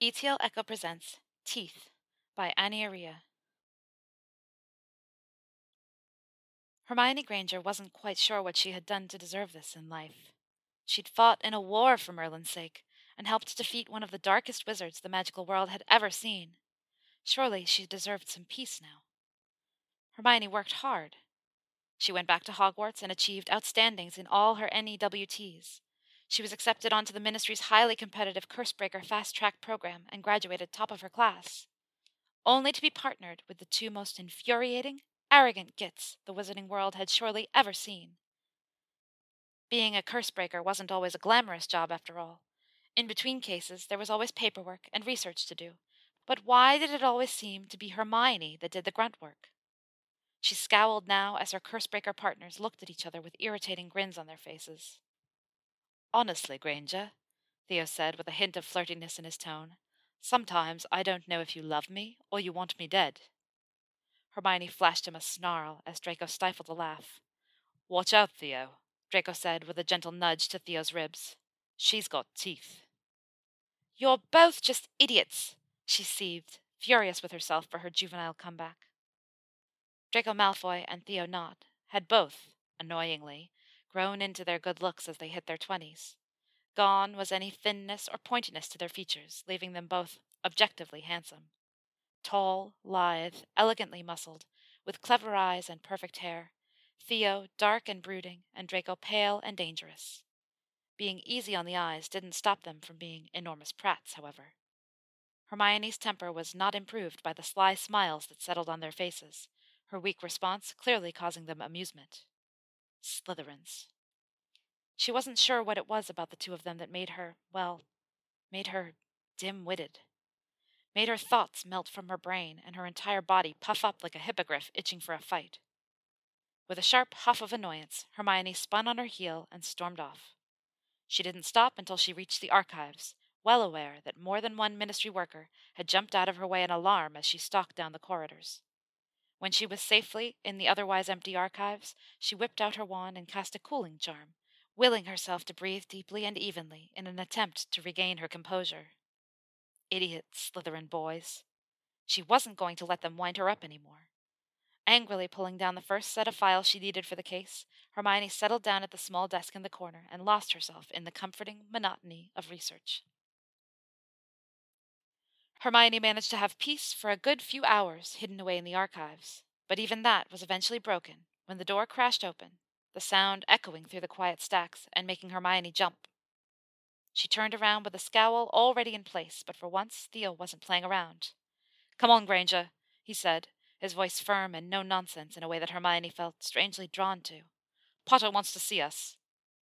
ETL Echo presents Teeth by Annie Aria. Hermione Granger wasn't quite sure what she had done to deserve this in life. She'd fought in a war for Merlin's sake, and helped defeat one of the darkest wizards the magical world had ever seen. Surely she deserved some peace now. Hermione worked hard. She went back to Hogwarts and achieved outstandings in all her NEWTs. She was accepted onto the Ministry's highly competitive Cursebreaker Fast Track program and graduated top of her class, only to be partnered with the two most infuriating, arrogant gits the wizarding world had surely ever seen. Being a Cursebreaker wasn't always a glamorous job, after all. In between cases, there was always paperwork and research to do. But why did it always seem to be Hermione that did the grunt work? She scowled now as her Cursebreaker partners looked at each other with irritating grins on their faces. "Honestly, Granger," Theo said with a hint of flirtiness in his tone, "sometimes I don't know if you love me or you want me dead." Hermione flashed him a snarl as Draco stifled a laugh. "Watch out, Theo," Draco said with a gentle nudge to Theo's ribs. "She's got teeth." "You're both just idiots," she seethed, furious with herself for her juvenile comeback. Draco Malfoy and Theo Nott had both, annoyingly, grown into their good looks as they hit their 20s. Gone was any thinness or pointiness to their features, leaving them both objectively handsome. Tall, lithe, elegantly muscled, with clever eyes and perfect hair, Theo dark and brooding, and Draco pale and dangerous. Being easy on the eyes didn't stop them from being enormous prats, however. Hermione's temper was not improved by the sly smiles that settled on their faces, her weak response clearly causing them amusement. Slytherins. She wasn't sure what it was about the two of them that made her dim-witted. Made her thoughts melt from her brain and her entire body puff up like a hippogriff itching for a fight. With a sharp huff of annoyance, Hermione spun on her heel and stormed off. She didn't stop until she reached the archives, well aware that more than one Ministry worker had jumped out of her way in alarm as she stalked down the corridors. When she was safely in the otherwise empty archives, she whipped out her wand and cast a cooling charm, willing herself to breathe deeply and evenly in an attempt to regain her composure. Idiot Slytherin boys. She wasn't going to let them wind her up anymore. Angrily pulling down the first set of files she needed for the case, Hermione settled down at the small desk in the corner and lost herself in the comforting monotony of research. Hermione managed to have peace for a good few hours hidden away in the archives, but even that was eventually broken when the door crashed open, the sound echoing through the quiet stacks and making Hermione jump. She turned around with a scowl already in place, but for once Theo wasn't playing around. "Come on, Granger," he said, his voice firm and no nonsense in a way that Hermione felt strangely drawn to. "Potter wants to see us."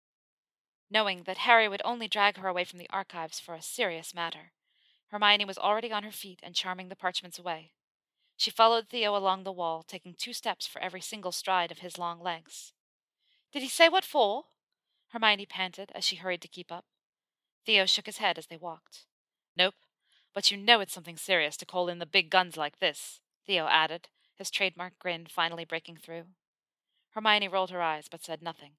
Knowing that Harry would only drag her away from the archives for a serious matter, Hermione was already on her feet and charming the parchments away. She followed Theo along the wall, taking 2 steps for every single stride of his long legs. "Did he say what for?" Hermione panted as she hurried to keep up. Theo shook his head as they walked. "Nope, but you know it's something serious to call in the big guns like this," Theo added, his trademark grin finally breaking through. Hermione rolled her eyes but said nothing.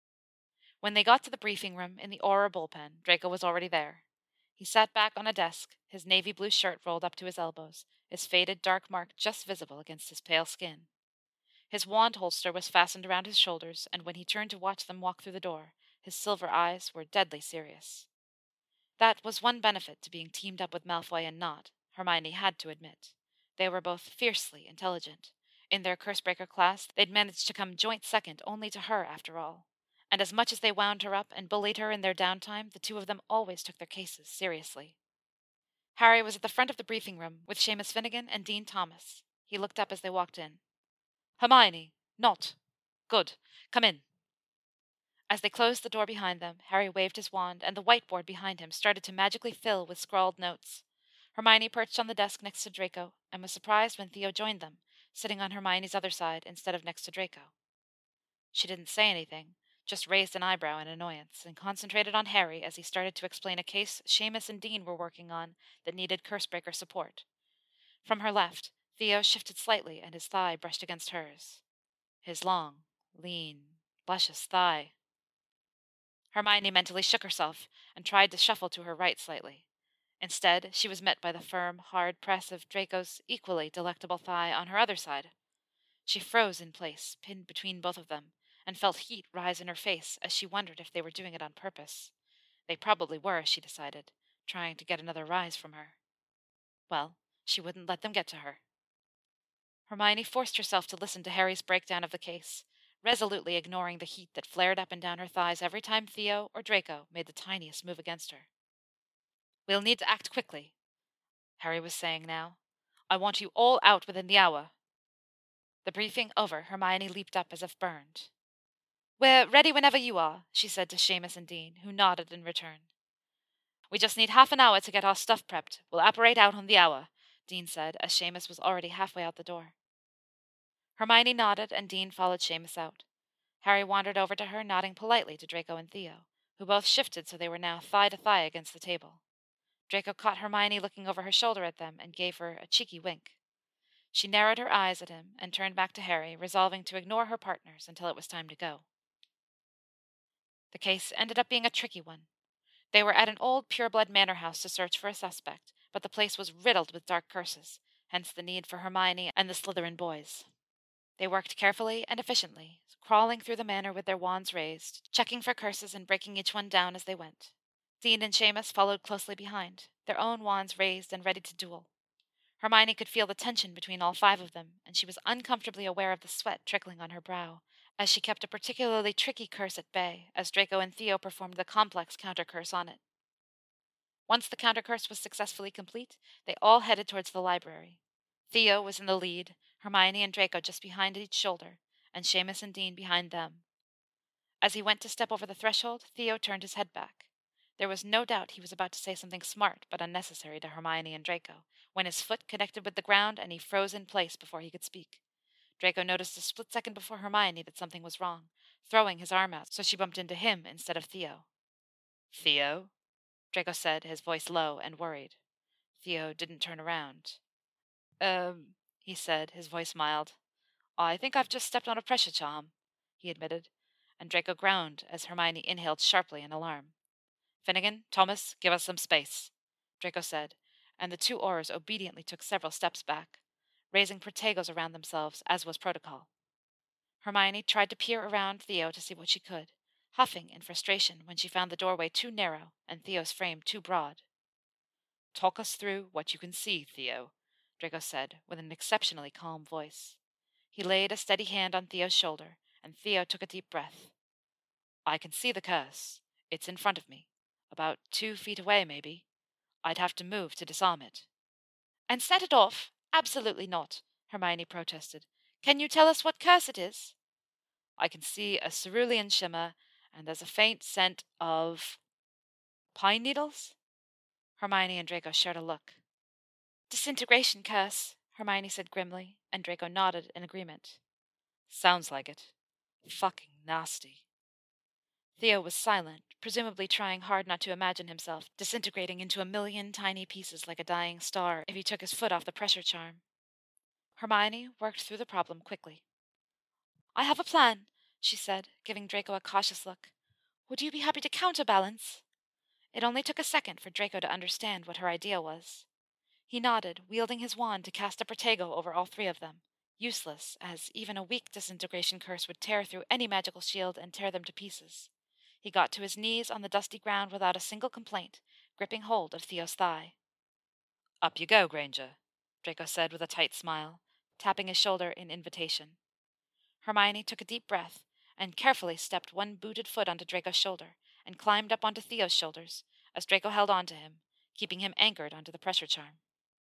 When they got to the briefing room in the Auror bullpen, Draco was already there. He sat back on a desk, his navy blue shirt rolled up to his elbows, his faded dark mark just visible against his pale skin. His wand holster was fastened around his shoulders, and when he turned to watch them walk through the door, his silver eyes were deadly serious. That was one benefit to being teamed up with Malfoy and Nott, Hermione had to admit. They were both fiercely intelligent. In their Cursebreaker class, they'd managed to come joint second only to her, after all. And as much as they wound her up and bullied her in their downtime, the two of them always took their cases seriously. Harry was at the front of the briefing room with Seamus Finnegan and Dean Thomas. He looked up as they walked in. "Hermione, Nott. Good. Come in." As they closed the door behind them, Harry waved his wand, and the whiteboard behind him started to magically fill with scrawled notes. Hermione perched on the desk next to Draco, and was surprised when Theo joined them, sitting on Hermione's other side instead of next to Draco. She didn't say anything, just raised an eyebrow in annoyance, and concentrated on Harry as he started to explain a case Seamus and Dean were working on that needed Cursebreaker support. From her left, Theo shifted slightly, and his thigh brushed against hers. His long, lean, luscious thigh. Hermione mentally shook herself and tried to shuffle to her right slightly. Instead, she was met by the firm, hard press of Draco's equally delectable thigh on her other side. She froze in place, pinned between both of them, and felt heat rise in her face as she wondered if they were doing it on purpose. They probably were, she decided, trying to get another rise from her. Well, she wouldn't let them get to her. Hermione forced herself to listen to Harry's breakdown of the case, resolutely ignoring the heat that flared up and down her thighs every time Theo or Draco made the tiniest move against her. "We'll need to act quickly," Harry was saying now. "I want you all out within the hour." The briefing over, Hermione leaped up as if burned. "We're ready whenever you are," she said to Seamus and Dean, who nodded in return. "We just need half an hour to get our stuff prepped. We'll apparate out on the hour," Dean said, as Seamus was already halfway out the door. Hermione nodded, and Dean followed Seamus out. Harry wandered over to her, nodding politely to Draco and Theo, who both shifted so they were now thigh to thigh against the table. Draco caught Hermione looking over her shoulder at them and gave her a cheeky wink. She narrowed her eyes at him and turned back to Harry, resolving to ignore her partners until it was time to go. The case ended up being a tricky one. They were at an old pureblood manor house to search for a suspect, but the place was riddled with dark curses, hence the need for Hermione and the Slytherin boys. They worked carefully and efficiently, crawling through the manor with their wands raised, checking for curses and breaking each one down as they went. Dean and Seamus followed closely behind, their own wands raised and ready to duel. Hermione could feel the tension between all 5 of them, and she was uncomfortably aware of the sweat trickling on her brow, as she kept a particularly tricky curse at bay, as Draco and Theo performed the complex counter-curse on it. Once the counter-curse was successfully complete, they all headed towards the library. Theo was in the lead, Hermione and Draco just behind each shoulder, and Seamus and Dean behind them. As he went to step over the threshold, Theo turned his head back. There was no doubt he was about to say something smart but unnecessary to Hermione and Draco, when his foot connected with the ground and he froze in place before he could speak. Draco noticed a split second before Hermione that something was wrong, throwing his arm out so she bumped into him instead of Theo. "Theo?" Draco said, his voice low and worried. Theo didn't turn around. He said, his voice mild. "I think I've just stepped on a pressure charm," he admitted, and Draco groaned as Hermione inhaled sharply in alarm. "Finnegan, Thomas, give us some space," Draco said, and the 2 Aurors obediently took several steps back, raising protegos around themselves, as was protocol. Hermione tried to peer around Theo to see what she could, huffing in frustration when she found the doorway too narrow and Theo's frame too broad. "Talk us through what you can see, Theo," Draco said, with an exceptionally calm voice. He laid a steady hand on Theo's shoulder, and Theo took a deep breath. "I can see the curse. It's in front of me. About 2 feet away, maybe. I'd have to move to disarm it." "And set it off? Absolutely not," Hermione protested. "Can you tell us what curse it is?" "I can see a cerulean shimmer, and there's a faint scent of pine needles." Hermione and Draco shared a look. "Disintegration curse," Hermione said grimly, and Draco nodded in agreement. "Sounds like it. Fucking nasty." Theo was silent, presumably trying hard not to imagine himself disintegrating into a million tiny pieces like a dying star if he took his foot off the pressure charm. Hermione worked through the problem quickly. "I have a plan," she said, giving Draco a cautious look. "Would you be happy to counterbalance?" It only took a second for Draco to understand what her idea was. He nodded, wielding his wand to cast a protego over all 3 of them. Useless, as even a weak disintegration curse would tear through any magical shield and tear them to pieces. He got to his knees on the dusty ground without a single complaint, gripping hold of Theo's thigh. "Up you go, Granger," Draco said with a tight smile, tapping his shoulder in invitation. Hermione took a deep breath and carefully stepped one booted foot onto Draco's shoulder and climbed up onto Theo's shoulders as Draco held on to him, keeping him anchored onto the pressure charm.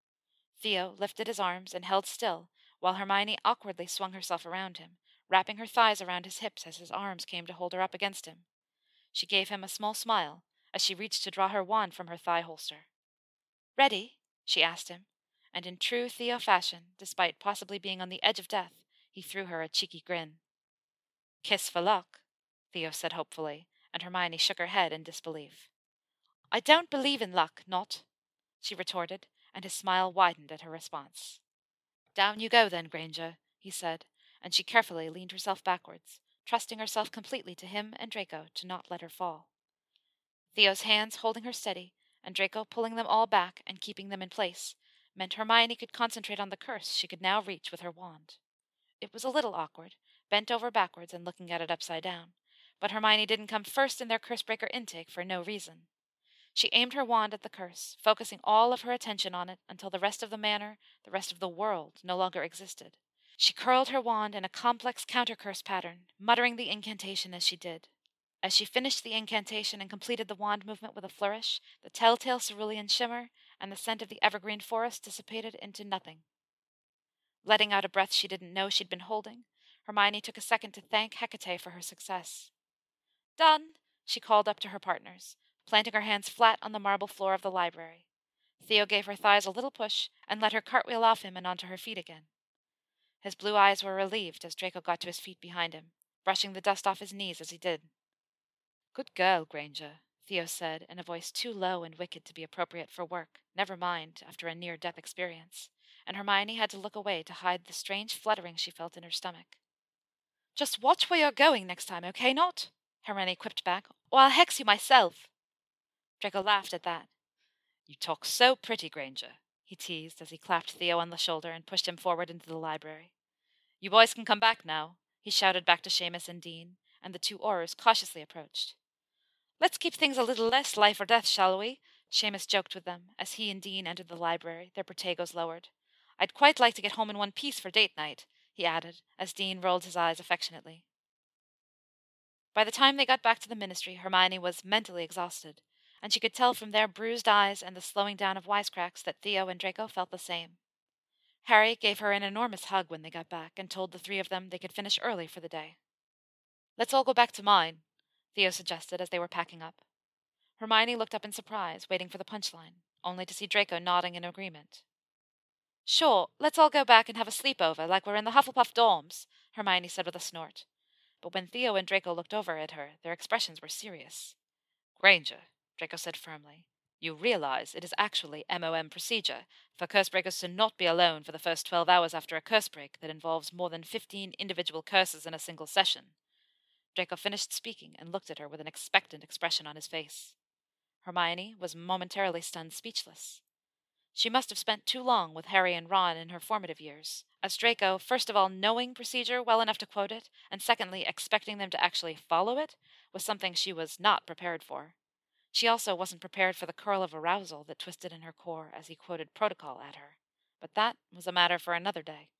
Theo lifted his arms and held still, while Hermione awkwardly swung herself around him, wrapping her thighs around his hips as his arms came to hold her up against him. She gave him a small smile as she reached to draw her wand from her thigh holster. "Ready?" she asked him, and in true Theo fashion, despite possibly being on the edge of death, he threw her a cheeky grin. "Kiss for luck," Theo said hopefully, and Hermione shook her head in disbelief. "I don't believe in luck, not," she retorted, and his smile widened at her response. "Down you go, then, Granger," he said, and she carefully leaned herself backwards, trusting herself completely to him and Draco to not let her fall. Theo's hands holding her steady, and Draco pulling them all back and keeping them in place meant Hermione could concentrate on the curse she could now reach with her wand. It was a little awkward, bent over backwards and looking at it upside down, but Hermione didn't come first in their Cursebreaker intake for no reason. She aimed her wand at the curse, focusing all of her attention on it until the rest of the manor, the rest of the world, no longer existed. She curled her wand in a complex counter-curse pattern, muttering the incantation as she did. As she finished the incantation and completed the wand movement with a flourish, the telltale cerulean shimmer and the scent of the evergreen forest dissipated into nothing. Letting out a breath she didn't know she'd been holding, Hermione took a second to thank Hecate for her success. "Done!" she called up to her partners, planting her hands flat on the marble floor of the library. Theo gave her thighs a little push and let her cartwheel off him and onto her feet again. His blue eyes were relieved as Draco got to his feet behind him, brushing the dust off his knees as he did. "Good girl, Granger," Theo said in a voice too low and wicked to be appropriate for work, never mind after a near-death experience, and Hermione had to look away to hide the strange fluttering she felt in her stomach. "Just watch where you're going next time, okay, Not?" Hermione quipped back, "or I'll hex you myself." Draco laughed at that. "You talk so pretty, Granger," he teased as he clapped Theo on the shoulder and pushed him forward into the library. "You boys can come back now," he shouted back to Seamus and Dean, and the two Aurors cautiously approached. "Let's keep things a little less life or death, shall we?" Seamus joked with them as he and Dean entered the library, their protagos lowered. "I'd quite like to get home in one piece for date night," he added, as Dean rolled his eyes affectionately. By the time they got back to the Ministry, Hermione was mentally exhausted, and she could tell from their bruised eyes and the slowing down of wisecracks that Theo and Draco felt the same. Harry gave her an enormous hug when they got back and told the three of them they could finish early for the day. "Let's all go back to mine," Theo suggested as they were packing up. Hermione looked up in surprise, waiting for the punchline, only to see Draco nodding in agreement. "Sure, let's all go back and have a sleepover like we're in the Hufflepuff dorms," Hermione said with a snort. But when Theo and Draco looked over at her, their expressions were serious. "Granger," Draco said firmly, "you realize it is actually MOM procedure for Cursebreakers to not be alone for the first 12 hours after a curse break that involves more than 15 individual curses in a single session." Draco finished speaking and looked at her with an expectant expression on his face. Hermione was momentarily stunned speechless. She must have spent too long with Harry and Ron in her formative years, as Draco, first of all knowing procedure well enough to quote it, and secondly expecting them to actually follow it, was something she was not prepared for. She also wasn't prepared for the curl of arousal that twisted in her core as he quoted protocol at her. But that was a matter for another day.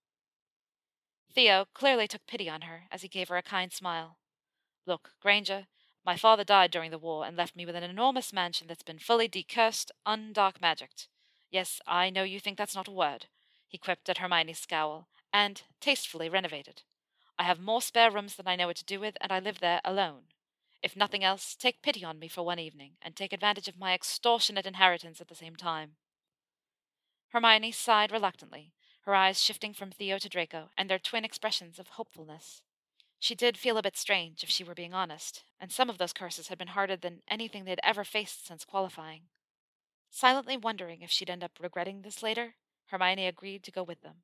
Theo clearly took pity on her as he gave her a kind smile. "Look, Granger, my father died during the war and left me with an enormous mansion that's been fully decursed, undark magicked. Yes, I know you think that's not a word," he quipped at Hermione's scowl, "and tastefully renovated. I have more spare rooms than I know what to do with, and I live there alone. If nothing else, take pity on me for one evening, and take advantage of my extortionate inheritance at the same time." Hermione sighed reluctantly, her eyes shifting from Theo to Draco, and their twin expressions of hopefulness. She did feel a bit strange, if she were being honest, and some of those curses had been harder than anything they'd ever faced since qualifying. Silently wondering if she'd end up regretting this later, Hermione agreed to go with them.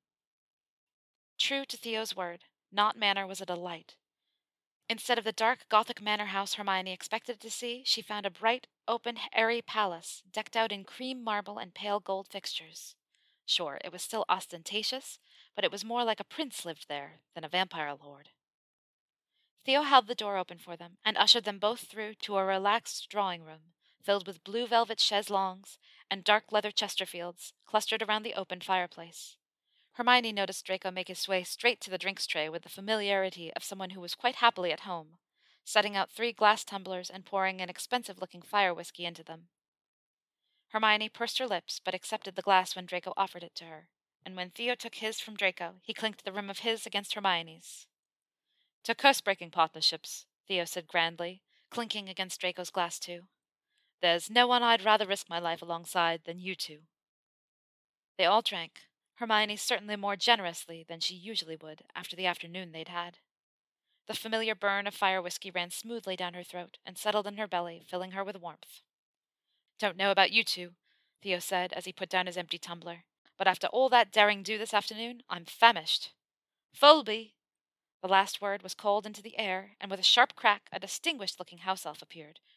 True to Theo's word, Knot Manor was a delight. Instead of the dark Gothic manor house Hermione expected to see, she found a bright, open, airy palace decked out in cream marble and pale gold fixtures. Sure, it was still ostentatious, but it was more like a prince lived there than a vampire lord. Theo held the door open for them and ushered them both through to a relaxed drawing room, filled with blue velvet chaise longues and dark leather Chesterfields clustered around the open fireplace. Hermione noticed Draco make his way straight to the drinks tray with the familiarity of someone who was quite happily at home, setting out 3 glass tumblers and pouring an expensive-looking fire whiskey into them. Hermione pursed her lips but accepted the glass when Draco offered it to her, and when Theo took his from Draco, he clinked the rim of his against Hermione's. "To curse-breaking partnerships," Theo said grandly, clinking against Draco's glass too. "There's no one I'd rather risk my life alongside than you two." They all drank, Hermione certainly more generously than she usually would after the afternoon they'd had. The familiar burn of fire whiskey ran smoothly down her throat and settled in her belly, filling her with warmth. "Don't know about you two," Theo said as he put down his empty tumbler, "but after all that daring-do this afternoon, I'm famished. Folby!" The last word was called into the air, and with a sharp crack a distinguished-looking house elf appeared,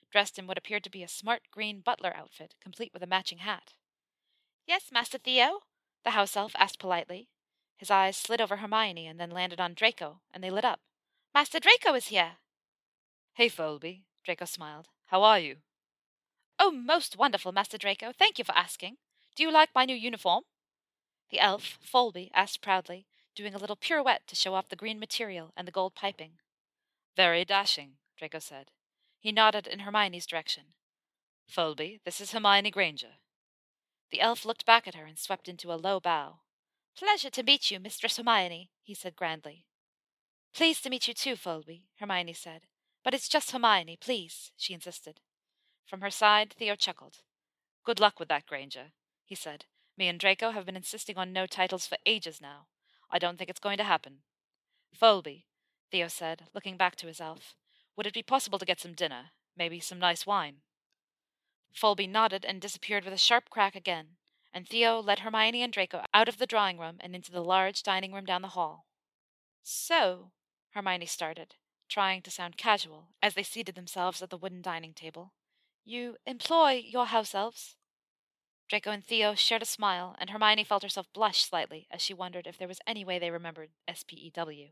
dressed in what appeared to be a smart green butler outfit, complete with a matching hat. Yes, Master Theo? The house elf asked politely. His eyes slid over Hermione and then landed on Draco, and they lit up. Master Draco is here! Hey, Folby, Draco smiled. How are you? Oh, most wonderful, Master Draco. Thank you for asking. Do you like my new uniform? The elf, Folby, asked proudly, doing a little pirouette to show off the green material and the gold piping. Very dashing, Draco said. He nodded in Hermione's direction. Folby, this is Hermione Granger. The elf looked back at her and swept into a low bow. Pleasure to meet you, Mistress Hermione, he said grandly. Pleased to meet you too, Folby, Hermione said. But it's just Hermione, please, she insisted. From her side, Theo chuckled. Good luck with that, Granger, he said. Me and Draco have been insisting on no titles for ages now. I don't think it's going to happen. Folby, Theo said, looking back to his elf, would it be possible to get some dinner? Maybe some nice wine? Folby nodded and disappeared with a sharp crack again, and Theo led Hermione and Draco out of the drawing room and into the large dining room down the hall. So, Hermione started, trying to sound casual, as they seated themselves at the wooden dining table, you employ your house elves? Draco and Theo shared a smile, and Hermione felt herself blush slightly as she wondered if there was any way they remembered SPEW.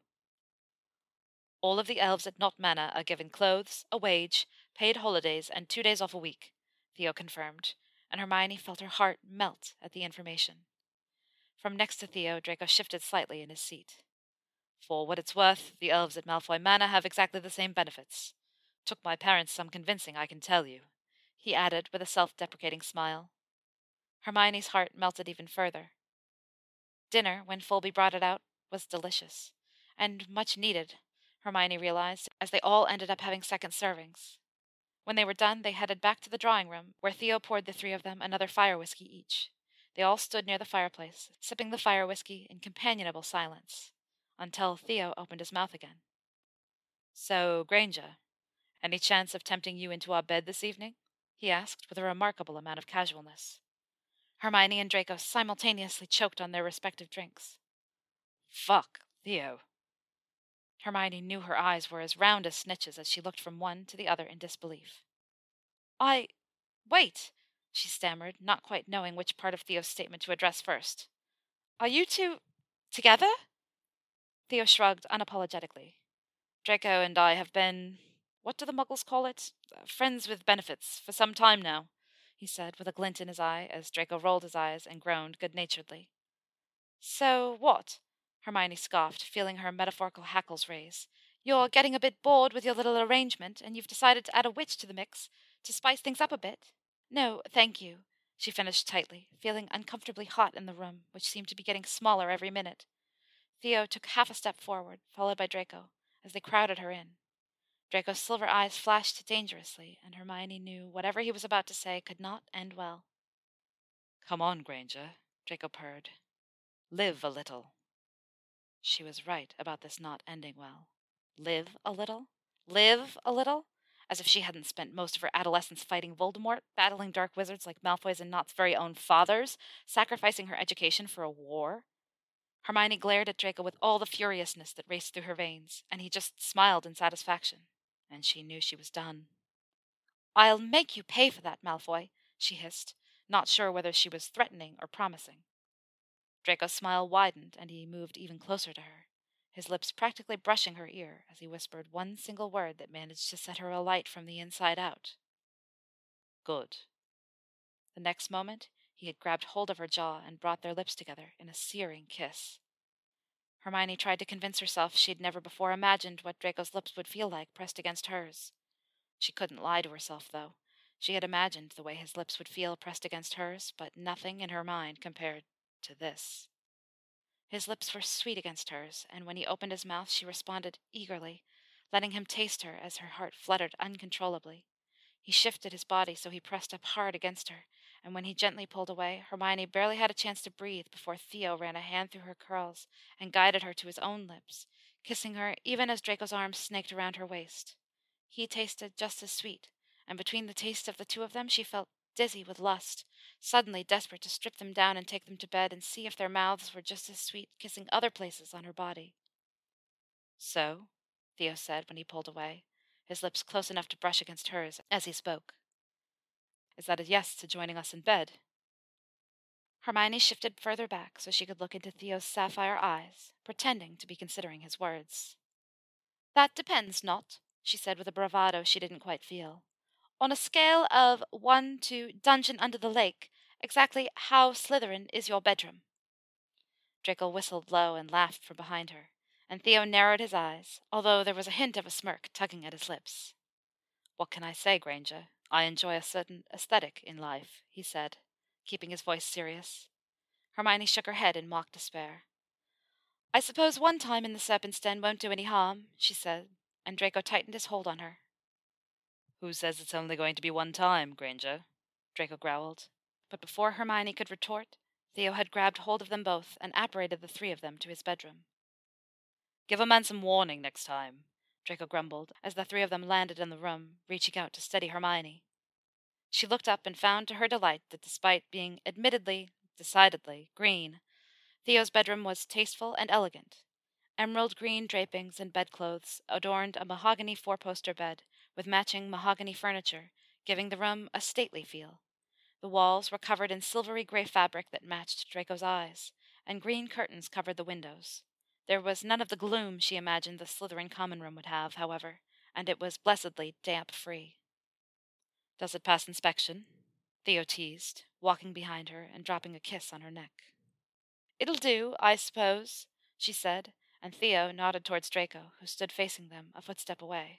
All of the elves at Knot Manor are given clothes, a wage, paid holidays, and 2 days off a week, Theo confirmed, and Hermione felt her heart melt at the information. From next to Theo, Draco shifted slightly in his seat. For what it's worth, the elves at Malfoy Manor have exactly the same benefits. Took my parents some convincing, I can tell you, he added with a self-deprecating smile. Hermione's heart melted even further. Dinner, when Folby brought it out, was delicious, and much needed, Hermione realized, as they all ended up having second servings. When they were done, they headed back to the drawing room, where Theo poured the three of them another fire whiskey each. They all stood near the fireplace, sipping the fire whiskey in companionable silence, until Theo opened his mouth again. So, Granger, any chance of tempting you into our bed this evening? He asked with a remarkable amount of casualness. Hermione and Draco simultaneously choked on their respective drinks. Fuck, Theo. Hermione knew her eyes were as round as snitches as she looked from one to the other in disbelief. Wait, she stammered, not quite knowing which part of Theo's statement to address first. Are you two together? Theo shrugged unapologetically. Draco and I have been, what do the Muggles call it? Friends with benefits for some time now, he said with a glint in his eye as Draco rolled his eyes and groaned good-naturedly. So what? Hermione scoffed, feeling her metaphorical hackles raise. You're getting a bit bored with your little arrangement, and you've decided to add a witch to the mix to spice things up a bit. No, thank you, she finished tightly, feeling uncomfortably hot in the room, which seemed to be getting smaller every minute. Theo took half a step forward, followed by Draco, as they crowded her in. Draco's silver eyes flashed dangerously, and Hermione knew whatever he was about to say could not end well. Come on, Granger, Draco purred. Live a little. She was right about this not ending well. Live a little? Live a little? As if she hadn't spent most of her adolescence fighting Voldemort, battling dark wizards like Malfoy's and Not's very own fathers, sacrificing her education for a war. Hermione glared at Draco with all the furiousness that raced through her veins, and he just smiled in satisfaction, and she knew she was done. I'll make you pay for that, Malfoy, she hissed, not sure whether she was threatening or promising. Draco's smile widened, and he moved even closer to her, his lips practically brushing her ear as he whispered one single word that managed to set her alight from the inside out. Good. The next moment, he had grabbed hold of her jaw and brought their lips together in a searing kiss. Hermione tried to convince herself she'd never before imagined what Draco's lips would feel like pressed against hers. She couldn't lie to herself, though. She had imagined the way his lips would feel pressed against hers, but nothing in her mind compared to this. His lips were sweet against hers, and when he opened his mouth, she responded eagerly, letting him taste her as her heart fluttered uncontrollably. He shifted his body so he pressed up hard against her, and when he gently pulled away, Hermione barely had a chance to breathe before Theo ran a hand through her curls and guided her to his own lips, kissing her even as Draco's arms snaked around her waist. He tasted just as sweet, and between the taste of the two of them she felt dizzy with lust, suddenly desperate to strip them down and take them to bed and see if their mouths were just as sweet, kissing other places on her body. So, Theo said when he pulled away, his lips close enough to brush against hers as he spoke. Is that a yes to joining us in bed? Hermione shifted further back so she could look into Theo's sapphire eyes, pretending to be considering his words. That depends not, she said with a bravado she didn't quite feel. On a scale of 1 to Dungeon Under the Lake, exactly how Slytherin is your bedroom? Draco whistled low and laughed from behind her, and Theo narrowed his eyes, although there was a hint of a smirk tugging at his lips. What can I say, Granger? I enjoy a certain aesthetic in life, he said, keeping his voice serious. Hermione shook her head in mock despair. I suppose one time in the Serpent's Den won't do any harm, she said, and Draco tightened his hold on her. Who says it's only going to be one time, Granger? Draco growled. But before Hermione could retort, Theo had grabbed hold of them both and apparated the three of them to his bedroom. Give a man some warning next time, Draco grumbled, as the three of them landed in the room, reaching out to steady Hermione. She looked up and found to her delight that despite being decidedly, green, Theo's bedroom was tasteful and elegant. Emerald green drapings and bedclothes adorned a mahogany four-poster bed with matching mahogany furniture, giving the room a stately feel. The walls were covered in silvery gray fabric that matched Draco's eyes, and green curtains covered the windows. There was none of the gloom she imagined the Slytherin common room would have, however, and it was blessedly damp-free. Does it pass inspection? Theo teased, walking behind her and dropping a kiss on her neck. It'll do, I suppose, she said, and Theo nodded towards Draco, who stood facing them, a footstep away.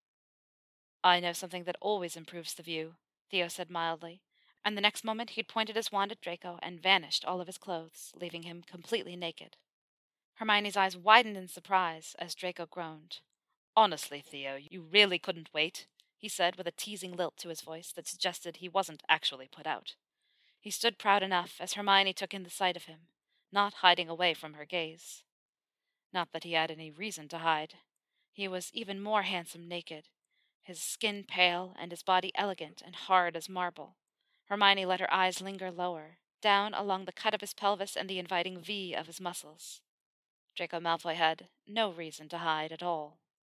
I know something that always improves the view, Theo said mildly, and the next moment he'd pointed his wand at Draco and vanished all of his clothes, leaving him completely naked. Hermione's eyes widened in surprise as Draco groaned. Honestly, Theo, you really couldn't wait, he said with a teasing lilt to his voice that suggested he wasn't actually put out. He stood proud enough as Hermione took in the sight of him, not hiding away from her gaze. Not that he had any reason to hide. He was even more handsome naked, his skin pale and his body elegant and hard as marble. Hermione let her eyes linger lower, down along the cut of his pelvis and the inviting V of his muscles. Draco Malfoy had no reason to hide at all.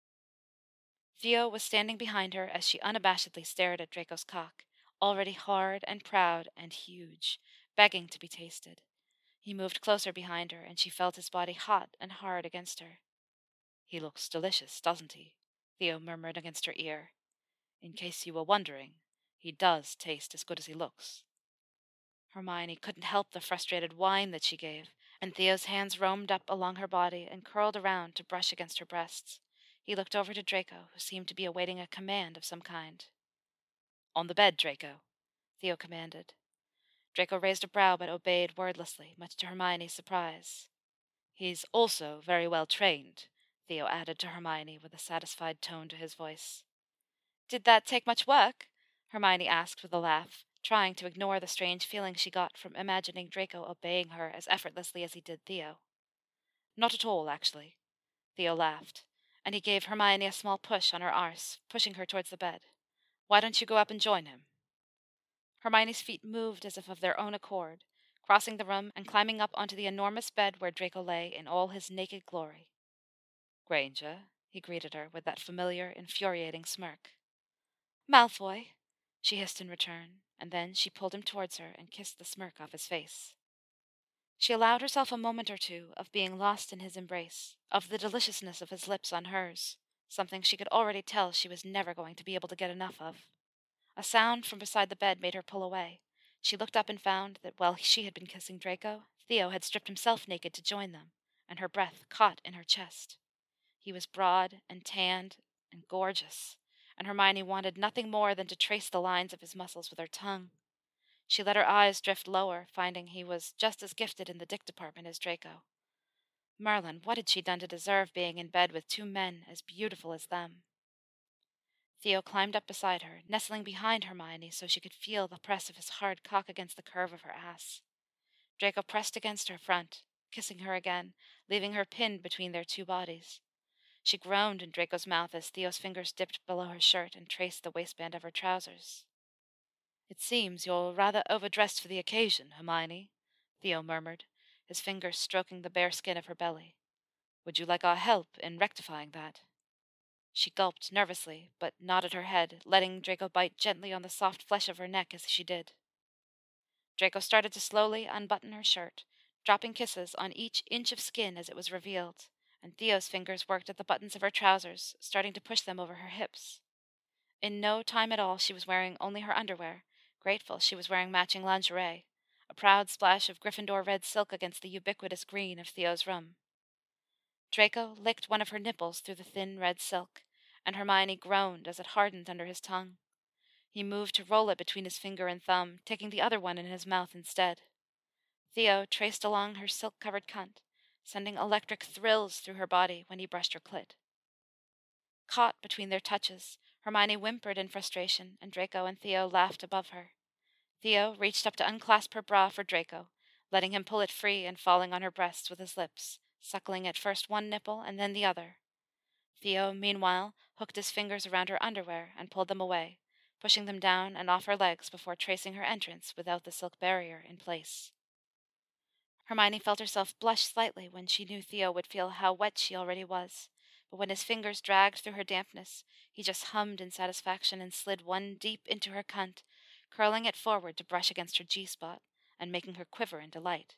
Theo was standing behind her as she unabashedly stared at Draco's cock, already hard and proud and huge, begging to be tasted. He moved closer behind her, and she felt his body hot and hard against her. He looks delicious, doesn't he? Theo murmured against her ear. In case you were wondering, he does taste as good as he looks. Hermione couldn't help the frustrated whine that she gave, and Theo's hands roamed up along her body and curled around to brush against her breasts. He looked over to Draco, who seemed to be awaiting a command of some kind. On the bed, Draco, Theo commanded. Draco raised a brow but obeyed wordlessly, much to Hermione's surprise. He's also very well trained, Theo added to Hermione with a satisfied tone to his voice. Did that take much work? Hermione asked with a laugh, trying to ignore the strange feeling she got from imagining Draco obeying her as effortlessly as he did Theo. Not at all, actually. Theo laughed, and he gave Hermione a small push on her arse, pushing her towards the bed. Why don't you go up and join him? Hermione's feet moved as if of their own accord, crossing the room and climbing up onto the enormous bed where Draco lay in all his naked glory. Granger, he greeted her with that familiar, infuriating smirk. Malfoy, she hissed in return, and then she pulled him towards her and kissed the smirk off his face. She allowed herself a moment or two of being lost in his embrace, of the deliciousness of his lips on hers, something she could already tell she was never going to be able to get enough of. A sound from beside the bed made her pull away. She looked up and found that while she had been kissing Draco, Theo had stripped himself naked to join them, and her breath caught in her chest. He was broad and tanned and gorgeous, and Hermione wanted nothing more than to trace the lines of his muscles with her tongue. She let her eyes drift lower, finding he was just as gifted in the dick department as Draco. Merlin, what had she done to deserve being in bed with two men as beautiful as them? Theo climbed up beside her, nestling behind Hermione so she could feel the press of his hard cock against the curve of her ass. Draco pressed against her front, kissing her again, leaving her pinned between their two bodies. She groaned in Draco's mouth as Theo's fingers dipped below her shirt and traced the waistband of her trousers. It seems you're rather overdressed for the occasion, Hermione, Theo murmured, his fingers stroking the bare skin of her belly. Would you like our help in rectifying that? She gulped nervously, but nodded her head, letting Draco bite gently on the soft flesh of her neck as she did. Draco started to slowly unbutton her shirt, dropping kisses on each inch of skin as it was revealed, and Theo's fingers worked at the buttons of her trousers, starting to push them over her hips. In no time at all she was wearing only her underwear, grateful she was wearing matching lingerie, a proud splash of Gryffindor red silk against the ubiquitous green of Theo's room. Draco licked one of her nipples through the thin red silk, and Hermione groaned as it hardened under his tongue. He moved to roll it between his finger and thumb, taking the other one in his mouth instead. Theo traced along her silk-covered cunt, sending electric thrills through her body when he brushed her clit. Caught between their touches, Hermione whimpered in frustration, and Draco and Theo laughed above her. Theo reached up to unclasp her bra for Draco, letting him pull it free and falling on her breasts with his lips, suckling at first one nipple and then the other. Theo, meanwhile, hooked his fingers around her underwear and pulled them away, pushing them down and off her legs before tracing her entrance without the silk barrier in place. Hermione felt herself blush slightly when she knew Theo would feel how wet she already was, but when his fingers dragged through her dampness, he just hummed in satisfaction and slid one deep into her cunt, curling it forward to brush against her G-spot and making her quiver in delight.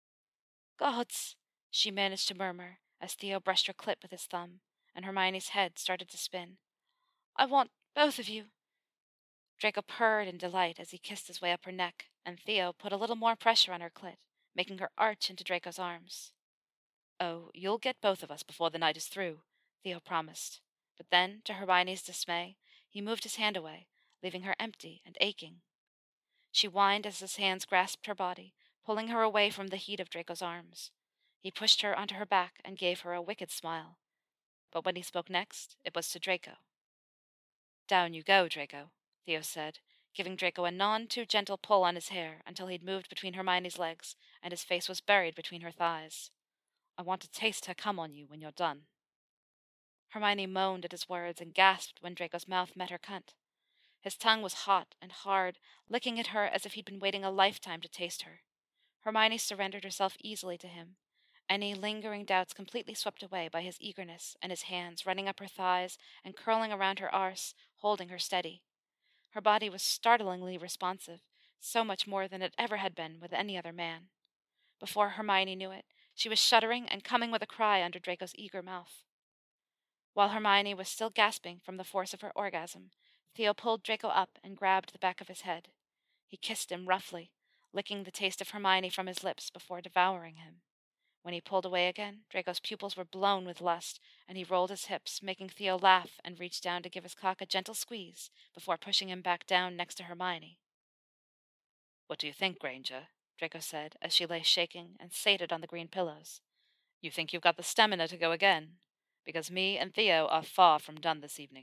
"Gods!" she managed to murmur as Theo brushed her clit with his thumb, and Hermione's head started to spin. "I want both of you." Draco purred in delight as he kissed his way up her neck, and Theo put a little more pressure on her clit, making her arch into Draco's arms. "Oh, you'll get both of us before the night is through," Theo promised. But then, to Hermione's dismay, he moved his hand away, leaving her empty and aching. She whined as his hands grasped her body, pulling her away from the heat of Draco's arms. He pushed her onto her back and gave her a wicked smile. But when he spoke next, it was to Draco. "Down you go, Draco," Theo said, giving Draco a none-too-gentle pull on his hair until he'd moved between Hermione's legs and his face was buried between her thighs. "I want to taste her come on you when you're done." Hermione moaned at his words and gasped when Draco's mouth met her cunt. His tongue was hot and hard, licking at her as if he'd been waiting a lifetime to taste her. Hermione surrendered herself easily to him, any lingering doubts completely swept away by his eagerness and his hands running up her thighs and curling around her arse, holding her steady. Her body was startlingly responsive, so much more than it ever had been with any other man. Before Hermione knew it, she was shuddering and coming with a cry under Draco's eager mouth. While Hermione was still gasping from the force of her orgasm, Theo pulled Draco up and grabbed the back of his head. He kissed him roughly, licking the taste of Hermione from his lips before devouring him. When he pulled away again, Draco's pupils were blown with lust, and he rolled his hips, making Theo laugh and reach down to give his cock a gentle squeeze before pushing him back down next to Hermione. "What do you think, Granger?" Draco said as she lay shaking and sated on the green pillows. "You think you've got the stamina to go again? Because me and Theo are far from done this evening."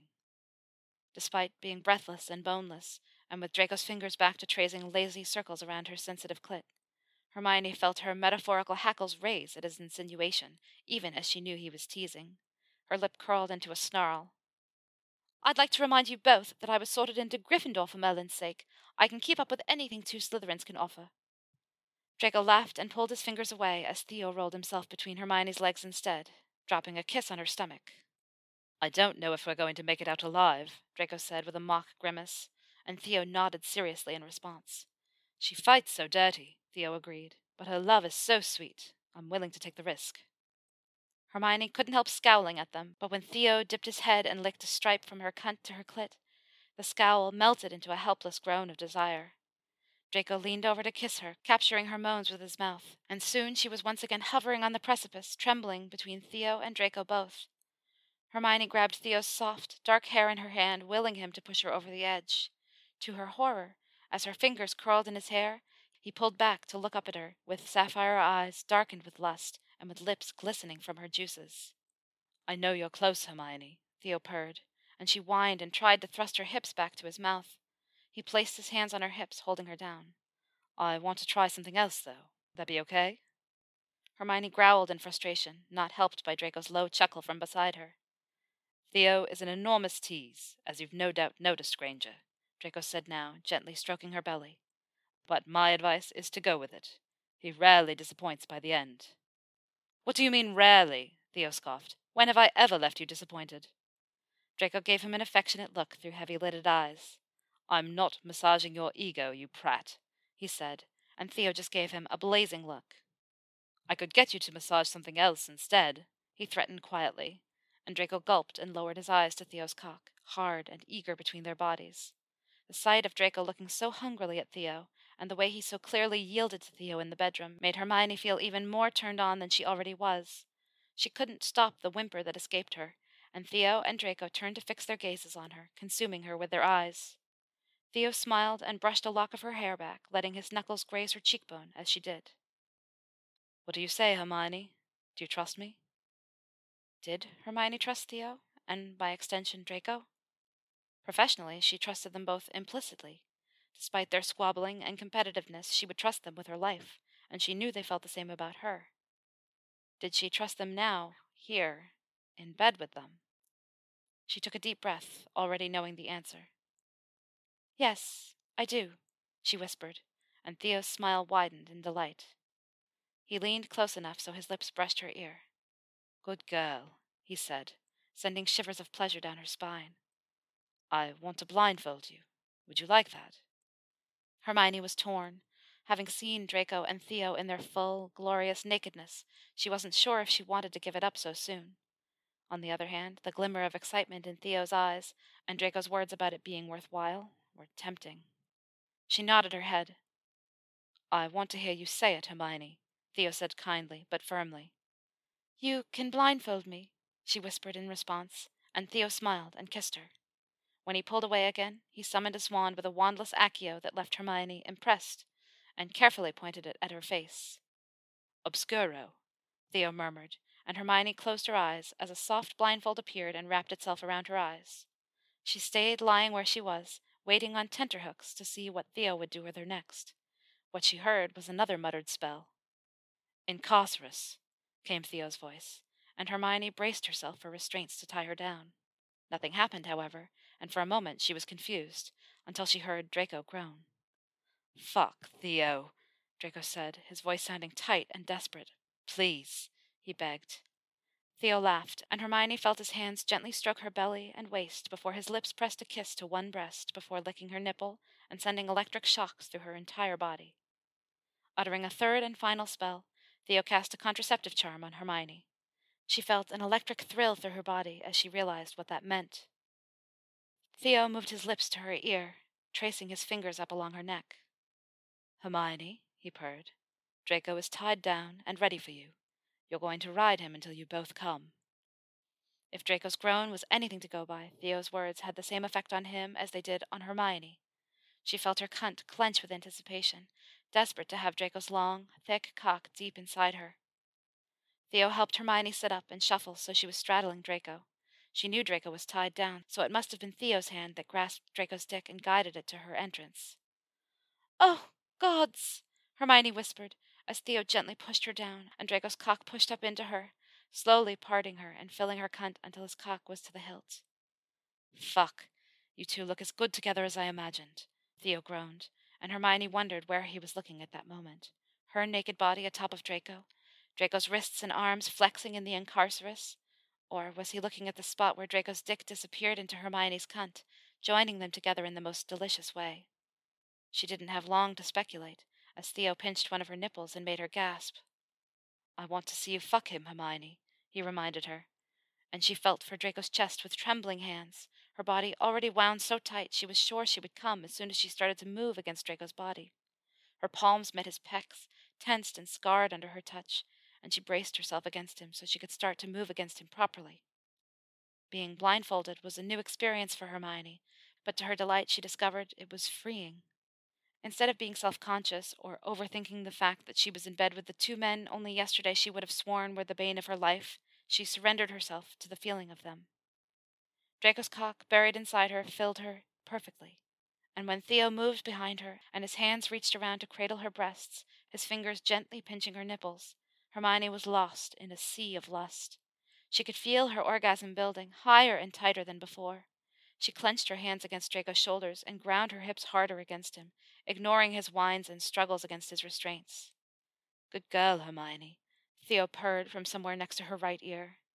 Despite being breathless and boneless, and with Draco's fingers back to tracing lazy circles around her sensitive clit, Hermione felt her metaphorical hackles raise at his insinuation, even as she knew he was teasing. Her lip curled into a snarl. "I'd like to remind you both that I was sorted into Gryffindor for Merlin's sake. I can keep up with anything two Slytherins can offer." Draco laughed and pulled his fingers away as Theo rolled himself between Hermione's legs instead, dropping a kiss on her stomach. "I don't know if we're going to make it out alive," Draco said with a mock grimace, and Theo nodded seriously in response. "She fights so dirty," Theo agreed, "but her love is so sweet. I'm willing to take the risk." Hermione couldn't help scowling at them, but when Theo dipped his head and licked a stripe from her cunt to her clit, the scowl melted into a helpless groan of desire. Draco leaned over to kiss her, capturing her moans with his mouth, and soon she was once again hovering on the precipice, trembling between Theo and Draco both. Hermione grabbed Theo's soft, dark hair in her hand, willing him to push her over the edge. To her horror, as her fingers curled in his hair, he pulled back to look up at her, with sapphire eyes darkened with lust and with lips glistening from her juices. "I know you're close, Hermione," Theo purred, and she whined and tried to thrust her hips back to his mouth. He placed his hands on her hips, holding her down. "I want to try something else, though. That be okay?" Hermione growled in frustration, not helped by Draco's low chuckle from beside her. "Theo is an enormous tease, as you've no doubt noticed, Granger," Draco said now, gently stroking her belly. "But my advice is to go with it. He rarely disappoints by the end." "What do you mean, rarely?" Theo scoffed. "When have I ever left you disappointed?" Draco gave him an affectionate look through heavy-lidded eyes. I'm not massaging your ego, you prat, he said, and Theo just gave him a blazing look. I could get you to massage something else instead, he threatened quietly, and Draco gulped and lowered his eyes to Theo's cock, hard and eager between their bodies. The sight of Draco looking so hungrily at Theo, and the way he so clearly yielded to Theo in the bedroom, made Hermione feel even more turned on than she already was. She couldn't stop the whimper that escaped her, and Theo and Draco turned to fix their gazes on her, consuming her with their eyes. Theo smiled and brushed a lock of her hair back, letting his knuckles graze her cheekbone as she did. What do you say, Hermione? Do you trust me? Did Hermione trust Theo, and by extension Draco? Professionally, she trusted them both implicitly. Despite their squabbling and competitiveness, she would trust them with her life, and she knew they felt the same about her. Did she trust them now, here, in bed with them? She took a deep breath, already knowing the answer. Yes, I do, she whispered, and Theo's smile widened in delight. He leaned close enough so his lips brushed her ear. Good girl, he said, sending shivers of pleasure down her spine. I want to blindfold you. Would you like that? Hermione was torn. Having seen Draco and Theo in their full, glorious nakedness, she wasn't sure if she wanted to give it up so soon. On the other hand, the glimmer of excitement in Theo's eyes, and Draco's words about it being worthwhile, were tempting. She nodded her head. I want to hear you say it, Hermione, Theo said kindly, but firmly. You can blindfold me, she whispered in response, and Theo smiled and kissed her. When he pulled away again, he summoned his wand with a wandless accio that left Hermione impressed, and carefully pointed it at her face. Obscuro, Theo murmured, and Hermione closed her eyes as a soft blindfold appeared and wrapped itself around her eyes. She stayed lying where she was, waiting on tenterhooks to see what Theo would do with her next. What she heard was another muttered spell. Incarcerus, came Theo's voice, and Hermione braced herself for restraints to tie her down. Nothing happened, however, and for a moment she was confused, until she heard Draco groan. Fuck, Theo, Draco said, his voice sounding tight and desperate. Please, he begged. Theo laughed, and Hermione felt his hands gently stroke her belly and waist before his lips pressed a kiss to one breast before licking her nipple and sending electric shocks through her entire body. Uttering a third and final spell, Theo cast a contraceptive charm on Hermione. She felt an electric thrill through her body as she realized what that meant. Theo moved his lips to her ear, tracing his fingers up along her neck. Hermione, he purred, Draco is tied down and ready for you. You're going to ride him until you both come. If Draco's groan was anything to go by, Theo's words had the same effect on him as they did on Hermione. She felt her cunt clench with anticipation, desperate to have Draco's long, thick cock deep inside her. Theo helped Hermione sit up and shuffle so she was straddling Draco. She knew Draco was tied down, so it must have been Theo's hand that grasped Draco's dick and guided it to her entrance. Oh, gods! Hermione whispered, as Theo gently pushed her down, and Draco's cock pushed up into her, slowly parting her and filling her cunt until his cock was to the hilt. Fuck, you two look as good together as I imagined, Theo groaned, and Hermione wondered where he was looking at that moment. Her naked body atop of Draco, Draco's wrists and arms flexing in the incarcerus, or was he looking at the spot where Draco's dick disappeared into Hermione's cunt, joining them together in the most delicious way? She didn't have long to speculate, as Theo pinched one of her nipples and made her gasp. I want to see you fuck him, Hermione, he reminded her, and she felt for Draco's chest with trembling hands, her body already wound so tight she was sure she would come as soon as she started to move against Draco's body. Her palms met his pecs, tensed and scarred under her touch, and she braced herself against him so she could start to move against him properly. Being blindfolded was a new experience for Hermione, but to her delight she discovered it was freeing. Instead of being self-conscious or overthinking the fact that she was in bed with the two men only yesterday she would have sworn were the bane of her life, she surrendered herself to the feeling of them. Draco's cock, buried inside her, filled her perfectly, and when Theo moved behind her and his hands reached around to cradle her breasts, his fingers gently pinching her nipples, Hermione was lost in a sea of lust. She could feel her orgasm building, higher and tighter than before. She clenched her hands against Draco's shoulders and ground her hips harder against him, ignoring his whines and struggles against his restraints. Good girl, Hermione, Theo purred from somewhere next to her right ear.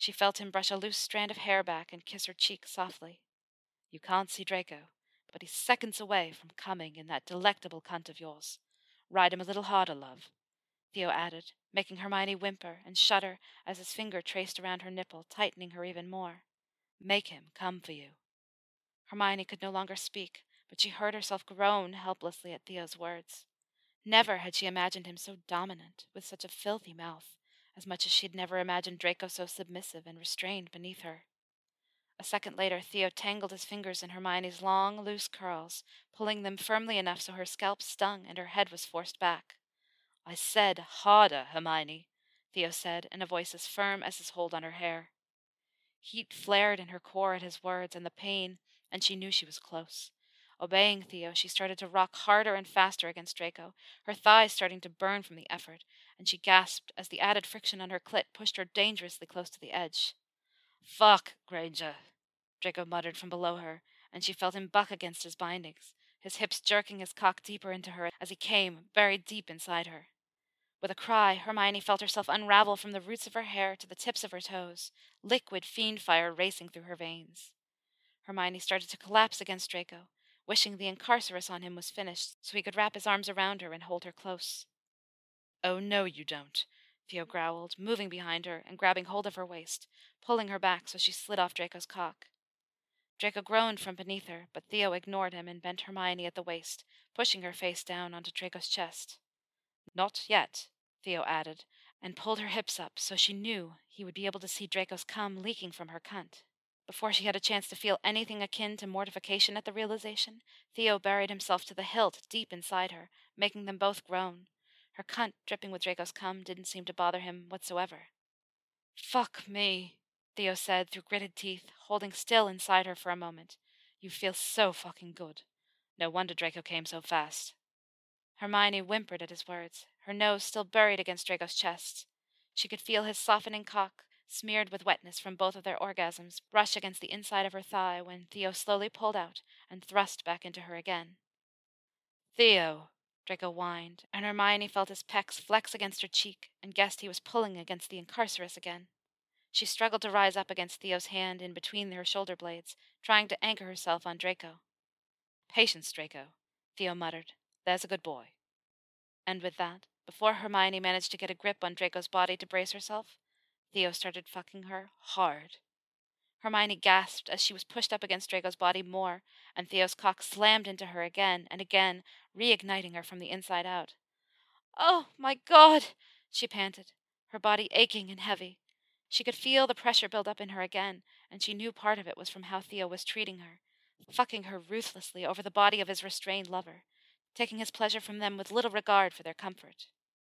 She felt him brush a loose strand of hair back and kiss her cheek softly. You can't see Draco, but he's seconds away from coming in that delectable cunt of yours. Ride him a little harder, love, Theo added, making Hermione whimper and shudder as his finger traced around her nipple, tightening her even more. Make him come for you. Hermione could no longer speak, but she heard herself groan helplessly at Theo's words. Never had she imagined him so dominant, with such a filthy mouth, as much as she'd never imagined Draco so submissive and restrained beneath her. A second later, Theo tangled his fingers in Hermione's long, loose curls, pulling them firmly enough so her scalp stung and her head was forced back. I said harder, Hermione, Theo said, in a voice as firm as his hold on her hair. Heat flared in her core at his words and the pain, and she knew she was close. Obeying Theo, she started to rock harder and faster against Draco, her thighs starting to burn from the effort, and she gasped as the added friction on her clit pushed her dangerously close to the edge. Fuck, Granger, Draco muttered from below her, and she felt him buck against his bindings, his hips jerking his cock deeper into her as he came, buried deep inside her. With a cry, Hermione felt herself unravel from the roots of her hair to the tips of her toes, liquid fiend fire racing through her veins. Hermione started to collapse against Draco, wishing the Incarcerus on him was finished so he could wrap his arms around her and hold her close. Oh, no, you don't, Theo growled, moving behind her and grabbing hold of her waist, pulling her back so she slid off Draco's cock. Draco groaned from beneath her, but Theo ignored him and bent Hermione at the waist, pushing her face down onto Draco's chest. Not yet, Theo added, and pulled her hips up so she knew he would be able to see Draco's cum leaking from her cunt. Before she had a chance to feel anything akin to mortification at the realization, Theo buried himself to the hilt deep inside her, making them both groan. Her cunt dripping with Draco's cum didn't seem to bother him whatsoever. Fuck me, Theo said through gritted teeth, holding still inside her for a moment. You feel so fucking good. No wonder Draco came so fast. Hermione whimpered at his words, her nose still buried against Draco's chest. She could feel his softening cock, smeared with wetness from both of their orgasms, brush against the inside of her thigh when Theo slowly pulled out and thrust back into her again. Theo, Draco whined, and Hermione felt his pecs flex against her cheek and guessed he was pulling against the Incarcerus again. She struggled to rise up against Theo's hand in between her shoulder blades, trying to anchor herself on Draco. Patience, Draco, Theo muttered. There's a good boy. And with that, before Hermione managed to get a grip on Draco's body to brace herself, Theo started fucking her hard. Hermione gasped as she was pushed up against Draco's body more, and Theo's cock slammed into her again and again, reigniting her from the inside out. Oh, my God, she panted, her body aching and heavy. She could feel the pressure build up in her again, and she knew part of it was from how Theo was treating her, fucking her ruthlessly over the body of his restrained lover, taking his pleasure from them with little regard for their comfort.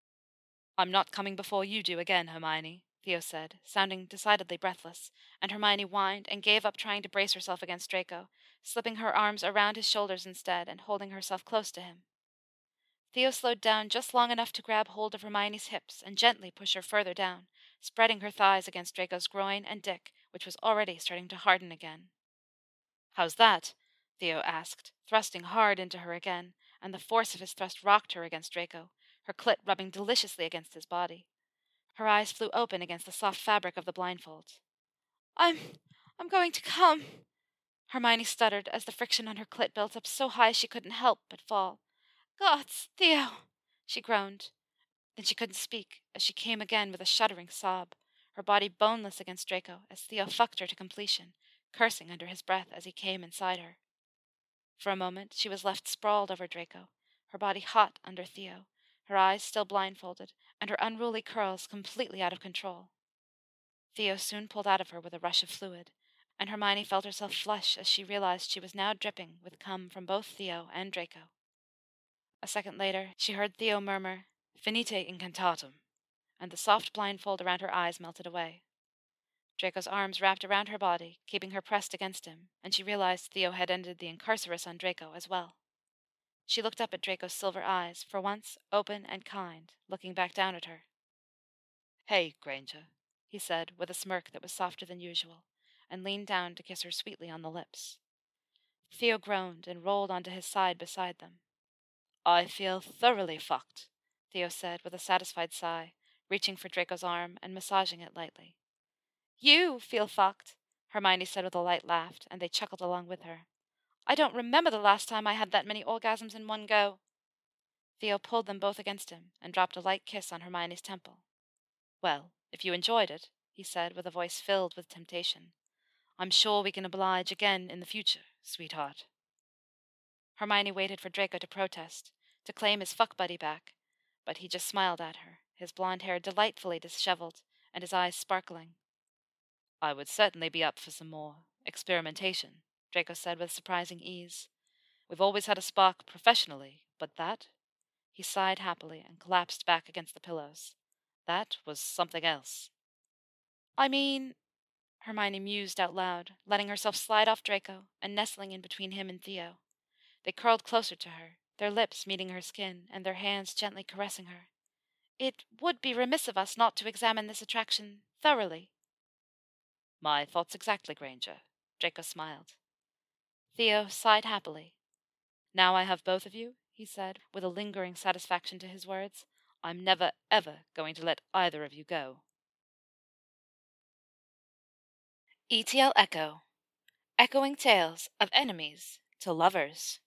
I'm not coming before you do again, Hermione, Theo said, sounding decidedly breathless, and Hermione whined and gave up trying to brace herself against Draco, slipping her arms around his shoulders instead and holding herself close to him. Theo slowed down just long enough to grab hold of Hermione's hips and gently push her further down, spreading her thighs against Draco's groin and dick, which was already starting to harden again. How's that? Theo asked, thrusting hard into her again, and the force of his thrust rocked her against Draco, her clit rubbing deliciously against his body. Her eyes flew open against the soft fabric of the blindfold. I'm going to come, Hermione stuttered as the friction on her clit built up so high she couldn't help but fall. Gods, Theo, she groaned. Then she couldn't speak, as she came again with a shuddering sob, her body boneless against Draco as Theo fucked her to completion, cursing under his breath as he came inside her. For a moment she was left sprawled over Draco, her body hot under Theo, her eyes still blindfolded, and her unruly curls completely out of control. Theo soon pulled out of her with a rush of fluid, and Hermione felt herself flush as she realized she was now dripping with cum from both Theo and Draco. A second later, she heard Theo murmur, Finite incantatum, and the soft blindfold around her eyes melted away. Draco's arms wrapped around her body, keeping her pressed against him, and she realized Theo had ended the Incarcerus on Draco as well. She looked up at Draco's silver eyes, for once open and kind, looking back down at her. Hey, Granger, he said, with a smirk that was softer than usual, and leaned down to kiss her sweetly on the lips. Theo groaned and rolled onto his side beside them. I feel thoroughly fucked, Theo said with a satisfied sigh, reaching for Draco's arm and massaging it lightly. You feel fucked, Hermione said with a light laugh, and they chuckled along with her. I don't remember the last time I had that many orgasms in one go. Theo pulled them both against him and dropped a light kiss on Hermione's temple. Well, if you enjoyed it, he said with a voice filled with temptation, I'm sure we can oblige again in the future, sweetheart. Hermione waited for Draco to protest, to claim his fuck buddy back, but he just smiled at her, his blonde hair delightfully disheveled and his eyes sparkling. I would certainly be up for some more experimentation, Draco said with surprising ease. We've always had a spark professionally, but that? He sighed happily and collapsed back against the pillows. That was something else. I mean, Hermione mused out loud, letting herself slide off Draco and nestling in between him and Theo. They curled closer to her, their lips meeting her skin and their hands gently caressing her. It would be remiss of us not to examine this attraction thoroughly. My thoughts exactly, Granger, Draco smiled. Theo sighed happily. Now I have both of you, he said, with a lingering satisfaction to his words. I'm never, ever going to let either of you go. ETL Echo. Echoing tales of enemies to lovers.